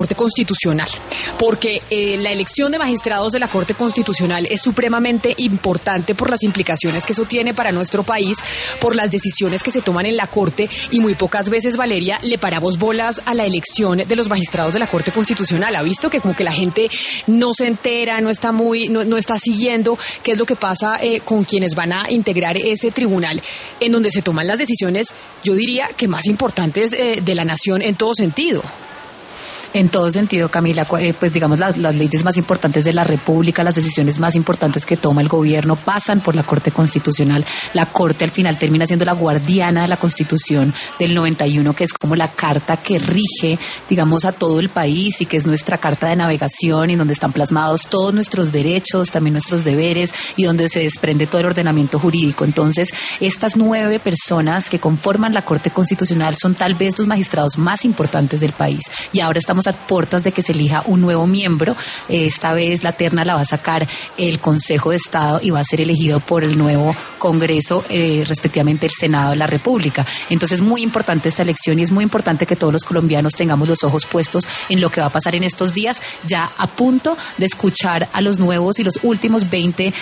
Corte Constitucional, porque la elección de magistrados de la Corte Constitucional es supremamente importante por las implicaciones que eso tiene para nuestro país, por las decisiones que se toman en la Corte, y muy pocas veces, Valeria, le paramos bolas a la elección de los magistrados de la Corte Constitucional. Ha visto que como que la gente no se entera, no está siguiendo qué es lo que pasa con quienes van a integrar ese tribunal, en donde se toman las decisiones, yo diría que más importantes de la nación en todo sentido. En todo sentido, Camila, pues digamos las leyes más importantes de la República, las decisiones más importantes que toma el gobierno pasan por la Corte Constitucional. La Corte al final termina siendo la guardiana de la Constitución del 91, que es como la carta que rige, digamos, a todo el país y que es nuestra carta de navegación y donde están plasmados todos nuestros derechos, también nuestros deberes y donde se desprende todo el ordenamiento jurídico. Entonces, estas 9 personas que conforman la Corte Constitucional son tal vez los magistrados más importantes del país. Y ahora estamos a puertas de que se elija un nuevo miembro. Esta vez la terna la va a sacar el Consejo de Estado y va a ser elegido por el nuevo Congreso, respectivamente el Senado de la República. Entonces, muy importante esta elección y es muy importante que todos los colombianos tengamos los ojos puestos en lo que va a pasar en estos días, ya a punto de escuchar a los nuevos y los últimos 20,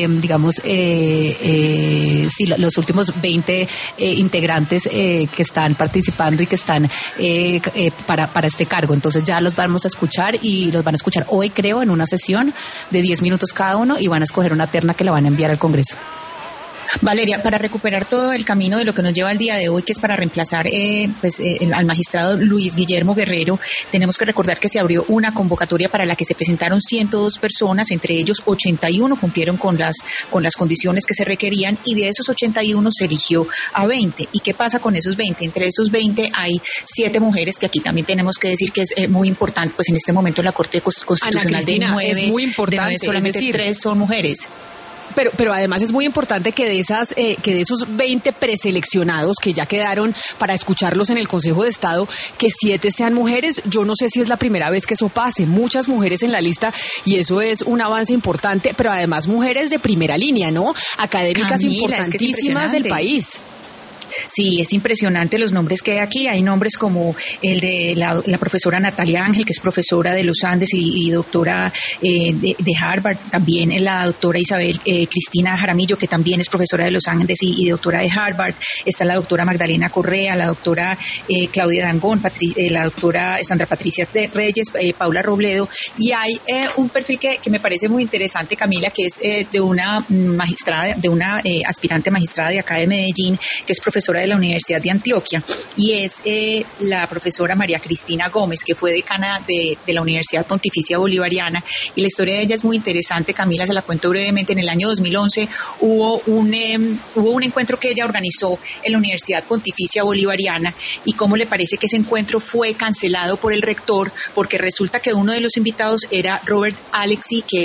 los últimos 20 integrantes que están participando y que están para este cargo. Entonces ya los vamos a escuchar y los van a escuchar hoy, creo, en una sesión de 10 minutos cada uno y van a escoger una terna que la van a enviar al Congreso. Valeria, para recuperar todo el camino de lo que nos lleva al día de hoy, que es para reemplazar al magistrado Luis Guillermo Guerrero, tenemos que recordar que se abrió una convocatoria para la que se presentaron 102 personas, entre ellos 81 cumplieron con las condiciones que se requerían y de esos 81 se eligió a 20. ¿Y qué pasa con esos 20? Entre esos 20 hay 7 mujeres, que aquí también tenemos que decir que es muy importante, pues en este momento en la Corte Constitucional de 9, es muy importante, solamente 3 son mujeres. Pero además es muy importante que de esos 20 preseleccionados que ya quedaron para escucharlos en el Consejo de Estado, que 7 sean mujeres. Yo no sé si es la primera vez que eso pase. Muchas mujeres en la lista y eso es un avance importante, pero además mujeres de primera línea, ¿no? Académicas, Camila, importantísimas del país. Sí, es impresionante los nombres que hay aquí. Hay nombres como el de la profesora Natalia Ángel, que es profesora de los Andes y doctora de Harvard. También la doctora Isabel Cristina Jaramillo, que también es profesora de los Andes y doctora de Harvard. Está la doctora Magdalena Correa, la doctora Claudia Dangón, la doctora Sandra Patricia Reyes, Paula Robledo. Y hay un perfil que me parece muy interesante, Camila, que es de una magistrada, de una aspirante magistrada de acá de Medellín, que es profesora de la Universidad de Antioquia, y es la profesora María Cristina Gómez, que fue decana de la Universidad Pontificia Bolivariana, y la historia de ella es muy interesante, Camila, se la cuento brevemente. En el año 2011 hubo un encuentro que ella organizó en la Universidad Pontificia Bolivariana, y cómo le parece que ese encuentro fue cancelado por el rector, porque resulta que uno de los invitados era Robert Alexy, que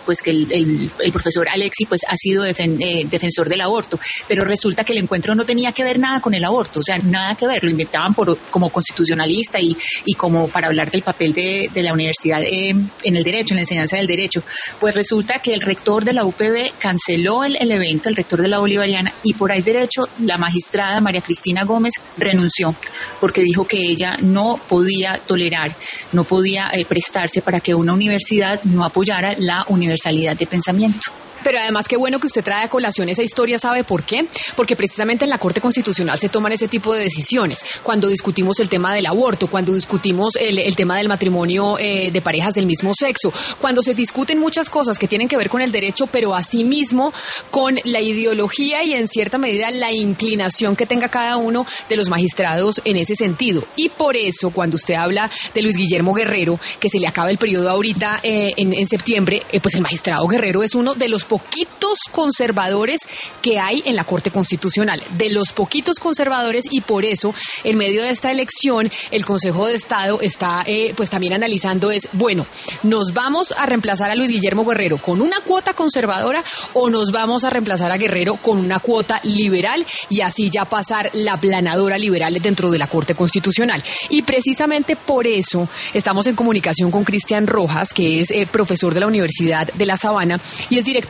el profesor Alexy pues ha sido defensor del aborto, pero resulta que el encuentro no tenía que ver nada con el aborto, o sea, nada que ver, lo inventaban como constitucionalista y como para hablar del papel de la universidad en el derecho, en la enseñanza del derecho. Pues resulta que el rector de la UPB canceló el evento, el rector de la Bolivariana, y por ahí derecho la magistrada María Cristina Gómez renunció, porque dijo que ella no podía tolerar, no podía prestarse para que una universidad no apoyara la universalidad de pensamiento. Pero además, qué bueno que usted trae a colación esa historia. ¿Sabe por qué? Porque precisamente en la Corte Constitucional se toman ese tipo de decisiones. Cuando discutimos el tema del aborto, cuando discutimos el tema del matrimonio de parejas del mismo sexo, cuando se discuten muchas cosas que tienen que ver con el derecho, pero asimismo con la ideología y en cierta medida la inclinación que tenga cada uno de los magistrados en ese sentido. Y por eso, cuando usted habla de Luis Guillermo Guerrero, que se le acaba el periodo ahorita en septiembre, pues el magistrado Guerrero es uno de los poquitos conservadores que hay en la Corte Constitucional, de los poquitos conservadores, y por eso en medio de esta elección el Consejo de Estado está pues también analizando ¿nos vamos a reemplazar a Luis Guillermo Guerrero con una cuota conservadora o nos vamos a reemplazar a Guerrero con una cuota liberal y así ya pasar la planadora liberal dentro de la Corte Constitucional? Y precisamente por eso estamos en comunicación con Cristian Rojas, que es profesor de la Universidad de La Sabana y es director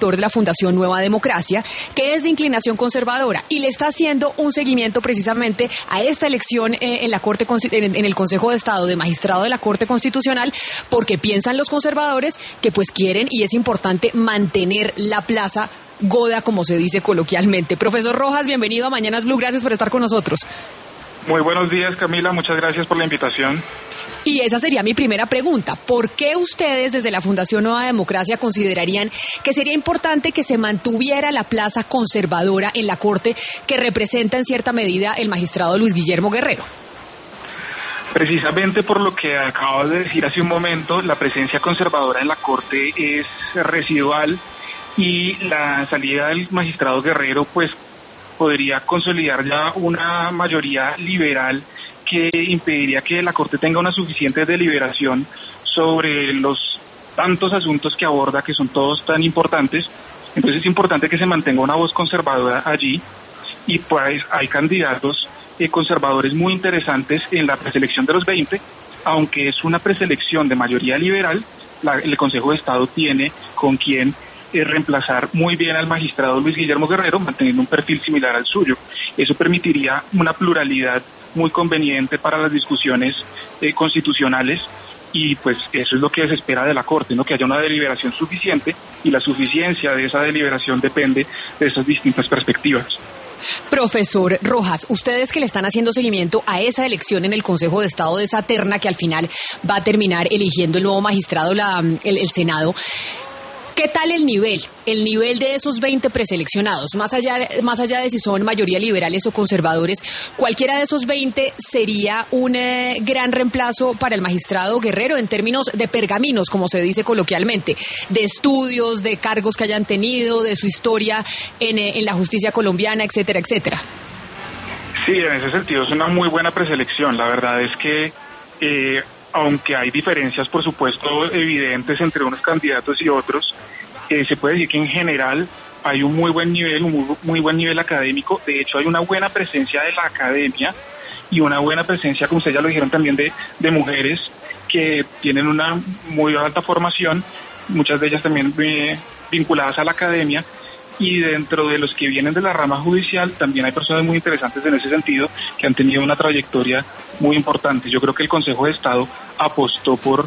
director de la Fundación Nueva Democracia, que es de inclinación conservadora y le está haciendo un seguimiento precisamente a esta elección en el Consejo de Estado de magistrado de la Corte Constitucional, porque piensan los conservadores que pues quieren y es importante mantener la plaza goda, como se dice coloquialmente. Profesor Rojas, bienvenido a Mañanas Blue, gracias por estar con nosotros. Muy buenos días, Camila, muchas gracias por la invitación. Y esa sería mi primera pregunta. ¿Por qué ustedes desde la Fundación Nueva Democracia considerarían que sería importante que se mantuviera la plaza conservadora en la Corte que representa en cierta medida el magistrado Luis Guillermo Guerrero? Precisamente por lo que acabas de decir hace un momento, la presencia conservadora en la Corte es residual y la salida del magistrado Guerrero pues podría consolidar ya una mayoría liberal que impediría que la Corte tenga una suficiente deliberación sobre los tantos asuntos que aborda, que son todos tan importantes. Entonces es importante que se mantenga una voz conservadora allí y pues hay candidatos conservadores muy interesantes en la preselección de los 20, aunque es una preselección de mayoría liberal, el Consejo de Estado tiene con quien reemplazar muy bien al magistrado Luis Guillermo Guerrero, manteniendo un perfil similar al suyo. Eso permitiría una pluralidad muy conveniente para las discusiones constitucionales y pues eso es lo que se espera de la Corte, ¿no? Que haya una deliberación suficiente y la suficiencia de esa deliberación depende de esas distintas perspectivas. Profesor Rojas, ustedes que le están haciendo seguimiento a esa elección en el Consejo de Estado de esa terna que al final va a terminar eligiendo el nuevo magistrado, el Senado, ¿qué tal el nivel de esos 20 preseleccionados? Más allá de si son mayoría liberales o conservadores, cualquiera de esos 20 sería un gran reemplazo para el magistrado Guerrero en términos de pergaminos, como se dice coloquialmente, de estudios, de cargos que hayan tenido, de su historia en la justicia colombiana, etcétera, etcétera. Sí, en ese sentido es una muy buena preselección. La verdad es que aunque hay diferencias, por supuesto, evidentes entre unos candidatos y otros, se puede decir que en general hay un muy buen nivel académico. De hecho, hay una buena presencia de la academia y una buena presencia, como ustedes ya lo dijeron, también de mujeres que tienen una muy alta formación, muchas de ellas también vinculadas a la academia. Y dentro de los que vienen de la rama judicial también hay personas muy interesantes en ese sentido que han tenido una trayectoria muy importante. Yo creo que el Consejo de Estado apostó por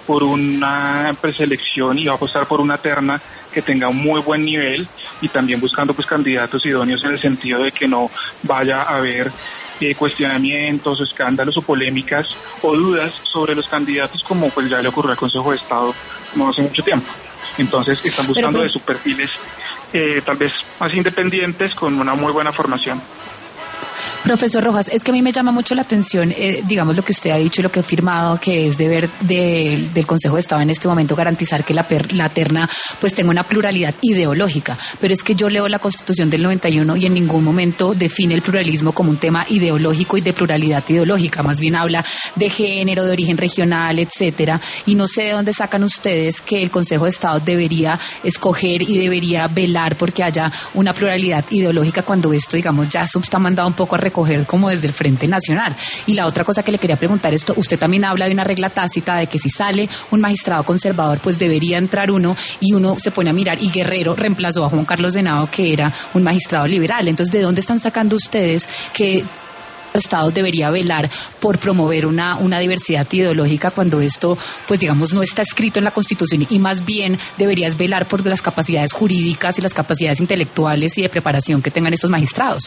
una preselección y va a apostar por una terna que tenga un muy buen nivel y también buscando pues candidatos idóneos en el sentido de que no vaya a haber cuestionamientos, escándalos o polémicas o dudas sobre los candidatos como pues ya le ocurrió al Consejo de Estado no hace mucho tiempo. Entonces están buscando de sus perfiles tal vez más independientes con una muy buena formación. Profesor Rojas, es que a mí me llama mucho la atención, digamos, lo que usted ha dicho y lo que he firmado, que es deber del Consejo de Estado en este momento garantizar que la terna pues tenga una pluralidad ideológica. Pero es que yo leo la Constitución del 91 y en ningún momento define el pluralismo como un tema ideológico y de pluralidad ideológica. Más bien habla de género, de origen regional, etcétera. Y no sé de dónde sacan ustedes que el Consejo de Estado debería escoger y debería velar porque haya una pluralidad ideológica cuando esto, digamos, ya está mandado un poco a recoger como desde el Frente Nacional. Y la otra cosa que le quería preguntar es, usted también habla de una regla tácita de que si sale un magistrado conservador, pues debería entrar uno, y uno se pone a mirar, y Guerrero reemplazó a Juan Carlos Henao, que era un magistrado liberal. Entonces, ¿de dónde están sacando ustedes que el Estado debería velar por promover una diversidad ideológica cuando esto, pues digamos, no está escrito en la Constitución y más bien deberías velar por las capacidades jurídicas y las capacidades intelectuales y de preparación que tengan estos magistrados?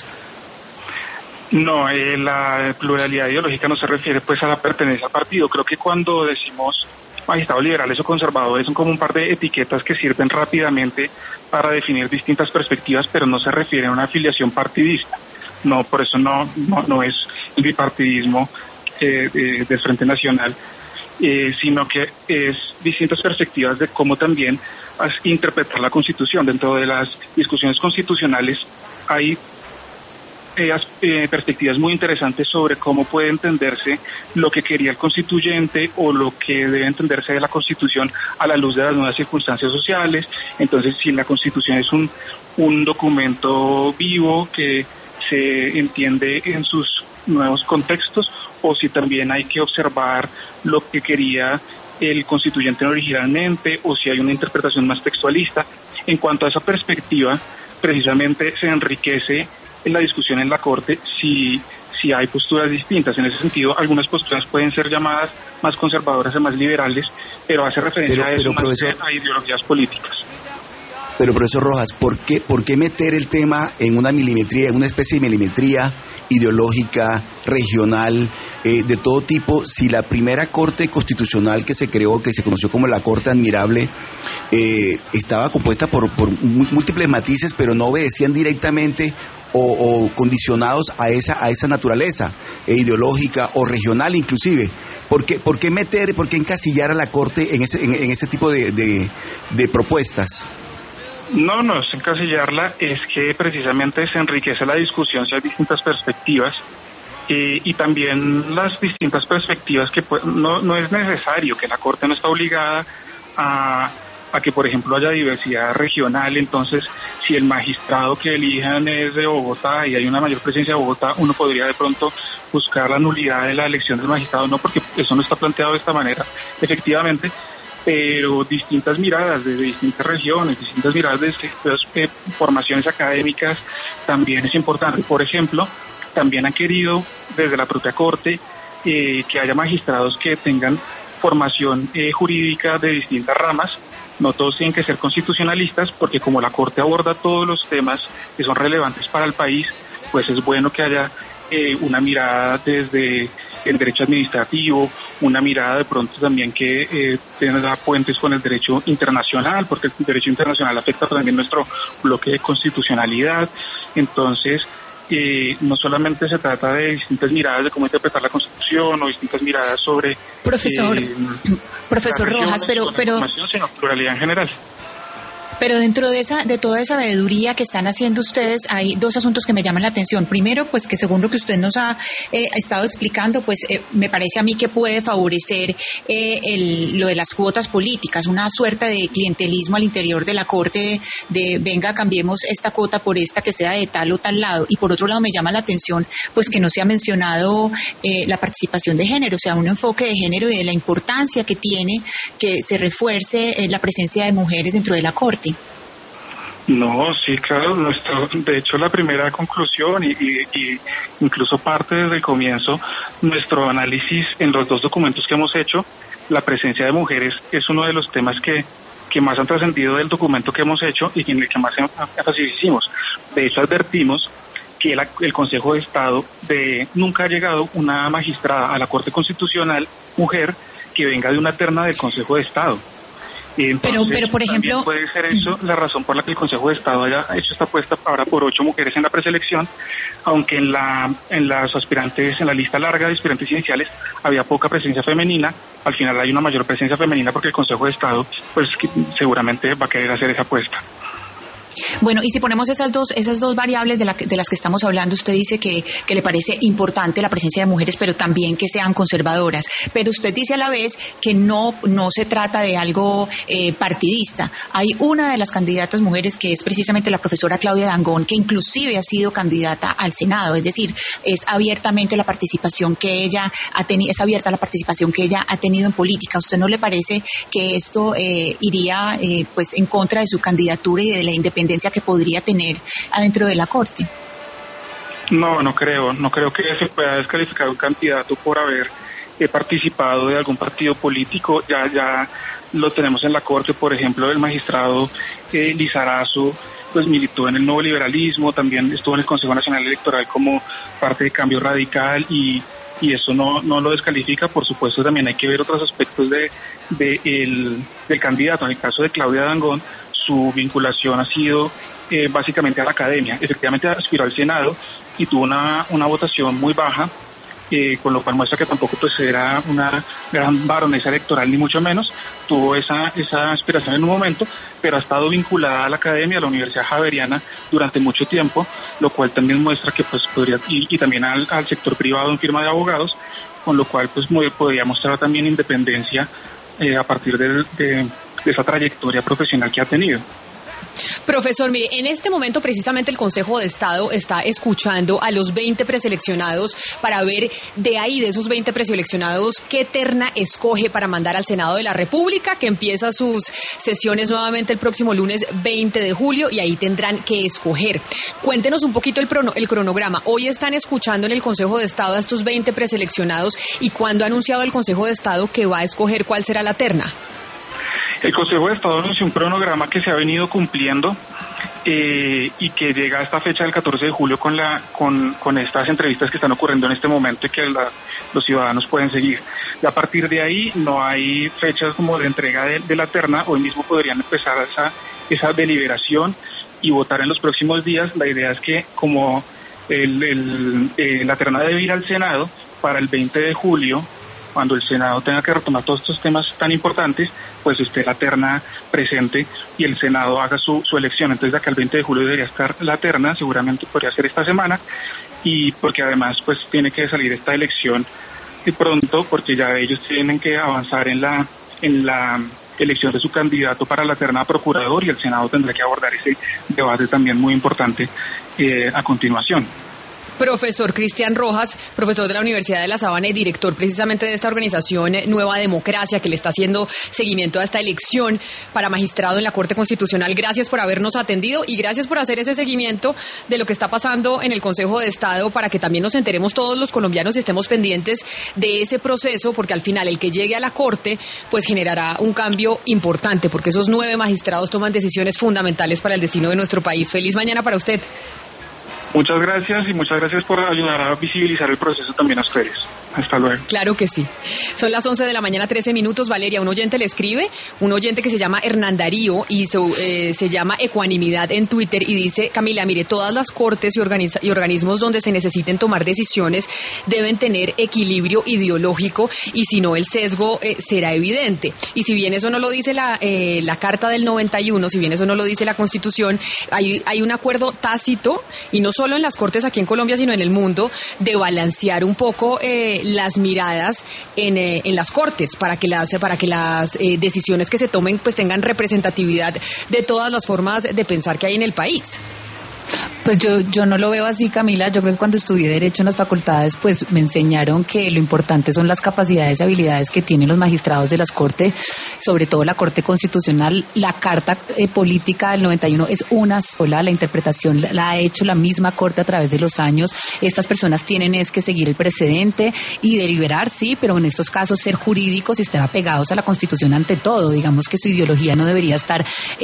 No, la pluralidad ideológica no se refiere pues a la pertenencia al partido. Creo que cuando decimos magistrados liberales o conservadores son como un par de etiquetas que sirven rápidamente para definir distintas perspectivas, pero no se refiere a una afiliación partidista. No, por eso no es el bipartidismo del Frente Nacional, sino que es distintas perspectivas de cómo también interpretar la Constitución. Dentro de las discusiones constitucionales hay perspectivas muy interesantes sobre cómo puede entenderse lo que quería el constituyente o lo que debe entenderse de la Constitución a la luz de las nuevas circunstancias sociales. Entonces, si la Constitución es un documento vivo que se entiende en sus nuevos contextos, o si también hay que observar lo que quería el constituyente originalmente o si hay una interpretación más textualista. En cuanto a esa perspectiva, precisamente se enriquece en la discusión en la Corte si hay posturas distintas. En ese sentido, algunas posturas pueden ser llamadas más conservadoras o más liberales, pero hace referencia a eso, profesor, a ideologías políticas. Pero profesor Rojas, ¿por qué meter el tema en una milimetría, en una especie de milimetría ideológica, regional, de todo tipo, si la primera Corte Constitucional que se creó, que se conoció como la Corte Admirable, estaba compuesta por múltiples matices, pero no obedecían directamente o condicionados a esa naturaleza ideológica o regional inclusive? ¿Por qué encasillar a la Corte en ese tipo de propuestas? No es encasillarla, es que precisamente se enriquece la discusión si hay distintas perspectivas y también las distintas perspectivas que no es necesario, que la Corte no está obligada a que, por ejemplo, haya diversidad regional. Entonces, si el magistrado que elijan es de Bogotá y hay una mayor presencia de Bogotá, uno podría de pronto buscar la nulidad de la elección del magistrado, no, porque eso no está planteado de esta manera, efectivamente, pero distintas miradas desde distintas regiones, distintas miradas desde formaciones académicas también es importante. Por ejemplo, también han querido desde la propia Corte que haya magistrados que tengan formación jurídica de distintas ramas. No todos tienen que ser constitucionalistas, porque como la Corte aborda todos los temas que son relevantes para el país, pues es bueno que haya una mirada desde el derecho administrativo, una mirada de pronto también que tenga puentes con el derecho internacional, porque el derecho internacional afecta también nuestro bloque de constitucionalidad. Entonces, no solamente se trata de distintas miradas de cómo interpretar la Constitución o distintas miradas sobre profesor Rojas, pero sino pluralidad en general. Pero dentro de toda esa veeduría que están haciendo ustedes, hay dos asuntos que me llaman la atención. Primero, pues que según lo que usted nos ha estado explicando, pues me parece a mí que puede favorecer lo de las cuotas políticas, una suerte de clientelismo al interior de la Corte de venga, cambiemos esta cuota por esta que sea de tal o tal lado. Y por otro lado me llama la atención pues que no se ha mencionado la participación de género, o sea, un enfoque de género y de la importancia que tiene que se refuerce la presencia de mujeres dentro de la Corte. No, sí, claro, de hecho la primera conclusión y incluso parte desde el comienzo, nuestro análisis en los dos documentos que hemos hecho, la presencia de mujeres es uno de los temas que más han trascendido del documento que hemos hecho y en el que más énfasis hicimos. De hecho advertimos que el Consejo de Estado nunca ha llegado una magistrada a la Corte Constitucional, mujer, que venga de una terna del Consejo de Estado. Entonces, pero por ejemplo, puede ser eso la razón por la que el Consejo de Estado haya hecho esta apuesta ahora por 8 mujeres en la preselección, aunque en las aspirantes, en la lista larga de aspirantes iniciales había poca presencia femenina. Al final hay una mayor presencia femenina porque el Consejo de Estado pues seguramente va a querer hacer esa apuesta. Bueno, y si ponemos esas dos variables de las que estamos hablando, usted dice que le parece importante la presencia de mujeres, pero también que sean conservadoras. Pero usted dice a la vez que no se trata de algo partidista. Hay una de las candidatas mujeres que es precisamente la profesora Claudia Dangond, que inclusive ha sido candidata al Senado. Es decir, es abiertamente la participación que ella ha tenido, es abierta la participación que ella ha tenido en política. ¿A usted no le parece que esto iría pues en contra de su candidatura y de la independencia que podría tener adentro de la Corte? No creo que se pueda descalificar un candidato por haber participado de algún partido político. Ya lo tenemos en la Corte, por ejemplo, el magistrado Lizarazo pues militó en el nuevo liberalismo, también estuvo en el Consejo Nacional Electoral como parte de Cambio Radical y eso no lo descalifica. Por supuesto, también hay que ver otros aspectos del candidato. En el caso de Claudia Dangond, su vinculación ha sido básicamente a la academia. Efectivamente aspiró al Senado y tuvo una votación muy baja, con lo cual muestra que tampoco pues era una gran baronesa electoral ni mucho menos. Tuvo esa aspiración en un momento, pero ha estado vinculada a la academia, a la Universidad Javeriana durante mucho tiempo, lo cual también muestra que pues podría, y también al sector privado en firma de abogados, con lo cual pues podría mostrar también independencia a partir de esa trayectoria profesional que ha tenido. Profesor, mire, en este momento precisamente el Consejo de Estado está escuchando a los 20 preseleccionados para ver de ahí, de esos 20 preseleccionados, qué terna escoge para mandar al Senado de la República, que empieza sus sesiones nuevamente el próximo lunes 20 de julio y ahí tendrán que escoger. Cuéntenos un poquito el cronograma. Hoy están escuchando en el Consejo de Estado a estos 20 preseleccionados y ¿cuándo ha anunciado el Consejo de Estado que va a escoger cuál será la terna? El Consejo de Estado anunció un cronograma que se ha venido cumpliendo y que llega a esta fecha del 14 de julio con estas entrevistas que están ocurriendo en este momento y que los ciudadanos pueden seguir. Y a partir de ahí no hay fechas como de entrega de la terna. Hoy mismo podrían empezar esa deliberación y votar en los próximos días. La idea es que como la terna debe ir al Senado para el 20 de julio, cuando el Senado tenga que retomar todos estos temas tan importantes, pues esté la terna presente y el Senado haga su elección. Entonces, de acá al 20 de julio debería estar la terna, seguramente podría ser esta semana, y porque además pues tiene que salir esta elección de pronto, porque ya ellos tienen que avanzar en la elección de su candidato para la terna a procurador y el Senado tendrá que abordar ese debate también muy importante a continuación. Profesor Cristian Rojas, profesor de la Universidad de La Sabana y director precisamente de esta organización Nueva Democracia que le está haciendo seguimiento a esta elección para magistrado en la Corte Constitucional. Gracias por habernos atendido y gracias por hacer ese seguimiento de lo que está pasando en el Consejo de Estado para que también nos enteremos todos los colombianos y estemos pendientes de ese proceso, porque al final el que llegue a la Corte pues generará un cambio importante, porque esos 9 magistrados toman decisiones fundamentales para el destino de nuestro país. Feliz mañana para usted. Muchas gracias y muchas gracias por ayudar a visibilizar el proceso también a ustedes. Hasta luego. Claro que sí. Son las 11 de la mañana, 13 minutos. Valeria, un oyente le escribe, un oyente que se llama Hernán Darío y se llama Ecuanimidad en Twitter y dice: Camila, mire, todas las cortes y organismos donde se necesiten tomar decisiones deben tener equilibrio ideológico y si no el sesgo será evidente. Y si bien eso no lo dice la Carta del 91, si bien eso no lo dice la Constitución, hay un acuerdo tácito, y no solo en las cortes aquí en Colombia, sino en el mundo, de balancear un poco las miradas en las cortes para que las decisiones que se tomen pues tengan representatividad de todas las formas de pensar que hay en el país. Pues yo no lo veo así, Camila. Yo creo que cuando estudié Derecho en las facultades, pues me enseñaron que lo importante son las capacidades y habilidades que tienen los magistrados de las Cortes, sobre todo la Corte Constitucional. La Carta Política del 91 es una sola, la interpretación la ha hecho la misma Corte a través de los años. Estas personas tienen que seguir el precedente y deliberar, sí, pero en estos casos ser jurídicos y estar apegados a la Constitución ante todo. Digamos que su ideología no debería estar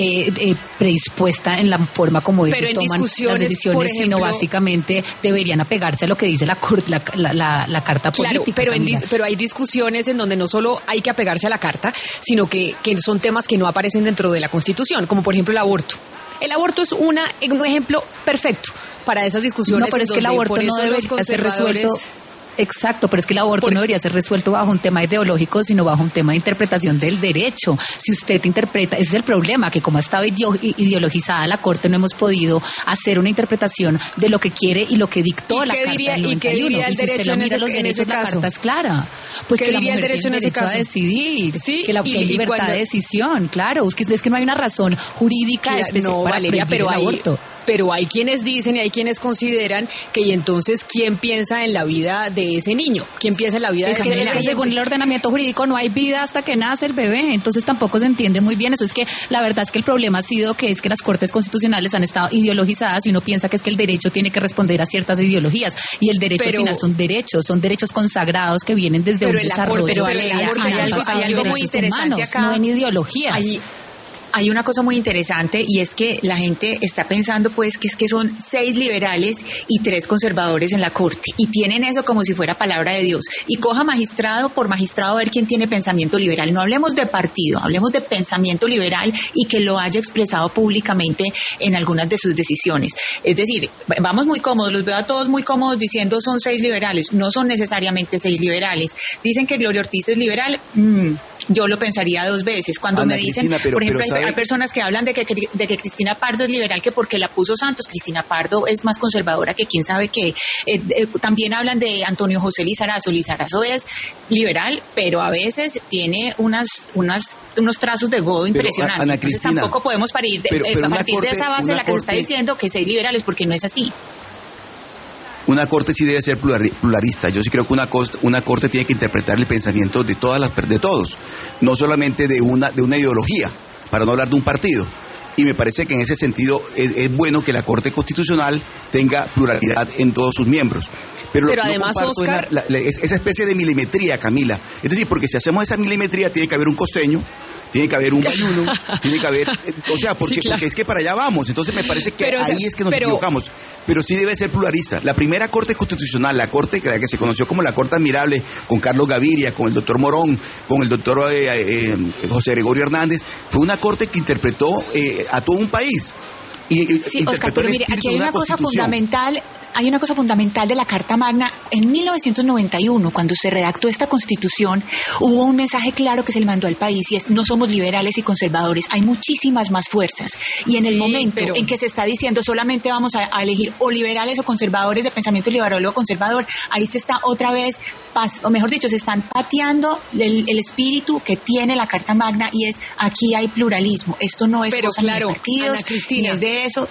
predispuesta en la forma como ellos toman las decisiones, sino básicamente deberían apegarse a lo que dice la Carta Política. Claro, pero hay discusiones en donde no solo hay que apegarse a la Carta, sino que son temas que no aparecen dentro de la Constitución, como por ejemplo el aborto. El aborto es un ejemplo perfecto para esas discusiones. No, pero es que el aborto no debería ser resuelto. Exacto, pero es que el aborto no debería ser resuelto bajo un tema ideológico, sino bajo un tema de interpretación del derecho. Si usted interpreta, ese es el problema, que como ha estado ideologizada la Corte, no hemos podido hacer una interpretación de lo que quiere y lo que dictó la Carta del 91. ¿Y qué diría el derecho en ese caso? La Carta es clara. Pues ¿qué que la diría mujer el derecho tiene en ese derecho caso? a decidir, sí, que hay libertad de decisión, claro. Es que no hay una razón jurídica especial para Valeria, prohibir el aborto. Pero hay quienes dicen y hay quienes consideran que y entonces ¿quién piensa en la vida de ese niño? ¿Quién piensa en la vida de ese niño? Es que según el ordenamiento jurídico no hay vida hasta que nace el bebé, entonces tampoco se entiende muy bien eso. Es que la verdad es que el problema ha sido que es que las cortes constitucionales han estado ideologizadas y uno piensa que es que el derecho tiene que responder a ciertas ideologías y el derecho al final son derechos consagrados que vienen desde un desarrollo. Pero hay algo muy interesante acá. No en ideologías. Hay una cosa muy interesante y es que la gente está pensando pues que es que son 6 liberales y 3 conservadores en la Corte y tienen eso como si fuera palabra de Dios y coja magistrado por magistrado a ver quién tiene pensamiento liberal. No hablemos de partido, hablemos de pensamiento liberal y que lo haya expresado públicamente en algunas de sus decisiones. Es decir, vamos muy cómodos, los veo a todos muy cómodos diciendo son 6 liberales, no son necesariamente 6 liberales. Dicen que Gloria Ortiz es liberal, yo lo pensaría 2 veces. Cuando Ana me dicen, Cristina, por ejemplo, hay hay personas que hablan de que Cristina Pardo es liberal, que porque la puso Santos. Cristina Pardo es más conservadora que quién sabe qué. También hablan de Antonio José Lizarazo. Lizarazo es liberal, pero a veces tiene unos trazos de godo impresionantes. Ana Entonces Cristina, tampoco podemos partir de esa base en la que se está diciendo que ser liberales, porque no es así. Una corte sí debe ser pluralista. Yo sí creo que una corte tiene que interpretar el pensamiento de todos, no solamente de una ideología, para no hablar de un partido. Y me parece que en ese sentido es bueno que la Corte Constitucional tenga pluralidad en todos sus miembros. Pero además, Oscar, esa especie de milimetría, Camila. Es decir, porque si hacemos esa milimetría tiene que haber un costeño, tiene que haber un bayuno, tiene que haber, o sea, porque es que para allá vamos. Entonces me parece que ahí es que nos equivocamos. Pero sí debe ser pluralista. La primera Corte Constitucional, la Corte que se conoció como la Corte Admirable, con Carlos Gaviria, con el doctor Morón, con el doctor José Gregorio Hernández, fue una Corte que interpretó a todo un país. Sí, Oscar, pero mire, aquí hay una cosa fundamental. Hay una cosa fundamental de la Carta Magna. En 1991, cuando se redactó esta Constitución, hubo un mensaje claro que se le mandó al país, y es: no somos liberales y conservadores, hay muchísimas más fuerzas. Y en el momento en que se está diciendo solamente vamos a elegir o liberales o conservadores de pensamiento liberal o conservador, ahí se está otra vez, o mejor dicho, se están pateando el espíritu que tiene la Carta Magna, y es: aquí hay pluralismo. Esto no es cosa ni de partidos, ni es de eso.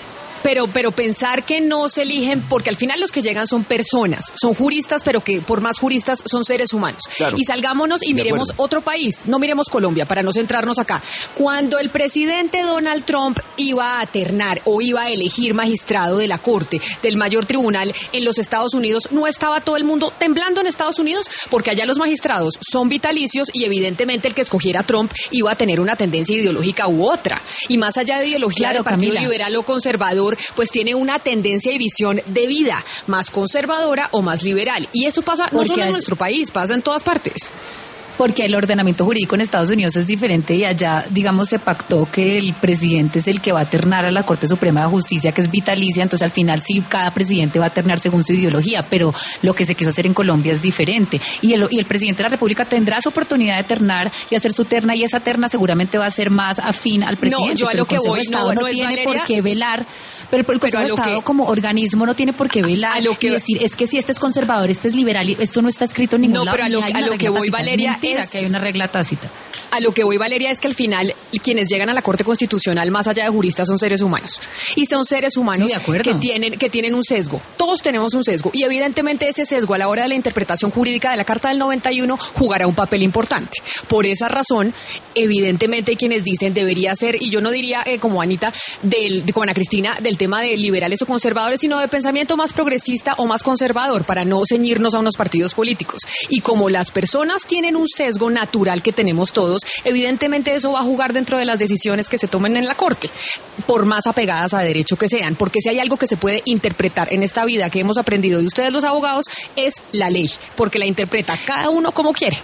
Pero pensar que no se eligen, porque al final los que llegan son personas, son juristas, pero que por más juristas son seres humanos. Claro. Y salgámonos y miremos otro país, no miremos Colombia, para no centrarnos acá. Cuando el presidente Donald Trump iba a ternar o iba a elegir magistrado de la Corte, del mayor tribunal en los Estados Unidos, no estaba todo el mundo temblando en Estados Unidos, porque allá los magistrados son vitalicios, y evidentemente el que escogiera a Trump iba a tener una tendencia ideológica u otra. Y más allá de ideología de partido liberal o conservador, pues tiene una tendencia y visión de vida más conservadora o más liberal. Y eso pasa no solo en nuestro país, pasa en todas partes. Porque el ordenamiento jurídico en Estados Unidos es diferente, y allá, digamos, se pactó que el presidente es el que va a ternar a la Corte Suprema de Justicia, que es vitalicia. Entonces al final sí, cada presidente va a ternar según su ideología, pero lo que se quiso hacer en Colombia es diferente. Y el presidente de la República tendrá su oportunidad de ternar y hacer su terna, y esa terna seguramente va a ser más afín al presidente. No, yo a lo que voy, no tiene por qué velar. Pero el Consejo de Estado como organismo no tiene por qué velar y decir: es que si este es conservador, este es liberal, y esto no está escrito en ningún lado. No, pero a lo que voy, Valeria, es mentira que hay una regla tácita. A lo que voy, Valeria, es que al final quienes llegan a la Corte Constitucional, más allá de juristas, son seres humanos. Y son seres humanos que tienen un sesgo. Todos tenemos un sesgo. Y evidentemente ese sesgo a la hora de la interpretación jurídica de la Carta del 91 jugará un papel importante. Por esa razón, evidentemente hay quienes dicen debería ser, y yo no diría como Anita, como Ana Cristina, del tema de liberales o conservadores, sino de pensamiento más progresista o más conservador, para no ceñirnos a unos partidos políticos. Y como las personas tienen un sesgo natural que tenemos todos, evidentemente eso va a jugar dentro de las decisiones que se tomen en la Corte, por más apegadas a derecho que sean, porque si hay algo que se puede interpretar en esta vida que hemos aprendido de ustedes los abogados, es la ley, porque la interpreta cada uno como quiere.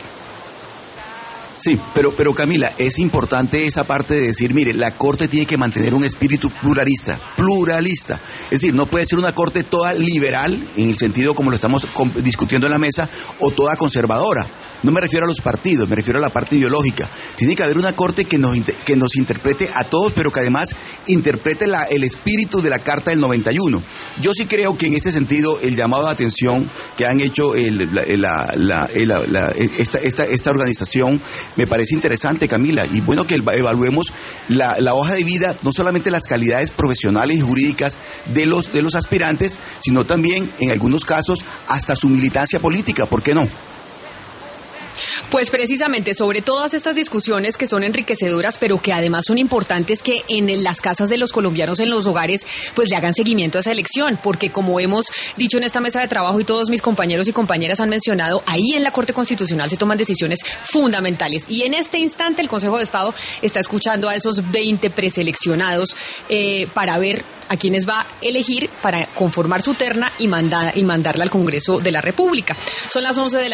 Sí, pero Camila, es importante esa parte de decir, mire, la Corte tiene que mantener un espíritu pluralista. Es decir, no puede ser una Corte toda liberal, en el sentido como lo estamos discutiendo en la mesa, o toda conservadora. No me refiero a los partidos, me refiero a la parte ideológica. Tiene que haber una Corte que nos interprete a todos, pero que además interprete el espíritu de la Carta del 91. Yo sí creo que en este sentido el llamado de atención que han hecho esta organización me parece interesante, Camila, y bueno que evaluemos la hoja de vida, no solamente las calidades profesionales y jurídicas de los aspirantes, sino también, en algunos casos, hasta su militancia política, ¿por qué no? Pues precisamente sobre todas estas discusiones que son enriquecedoras, pero que además son importantes que en las casas de los colombianos, en los hogares, pues le hagan seguimiento a esa elección, porque como hemos dicho en esta mesa de trabajo y todos mis compañeros y compañeras han mencionado, ahí en la Corte Constitucional se toman decisiones fundamentales, y en este instante el Consejo de Estado está escuchando a esos 20 preseleccionados para ver a quienes va a elegir para conformar su terna y mandarla al Congreso de la República. Son las 11 de la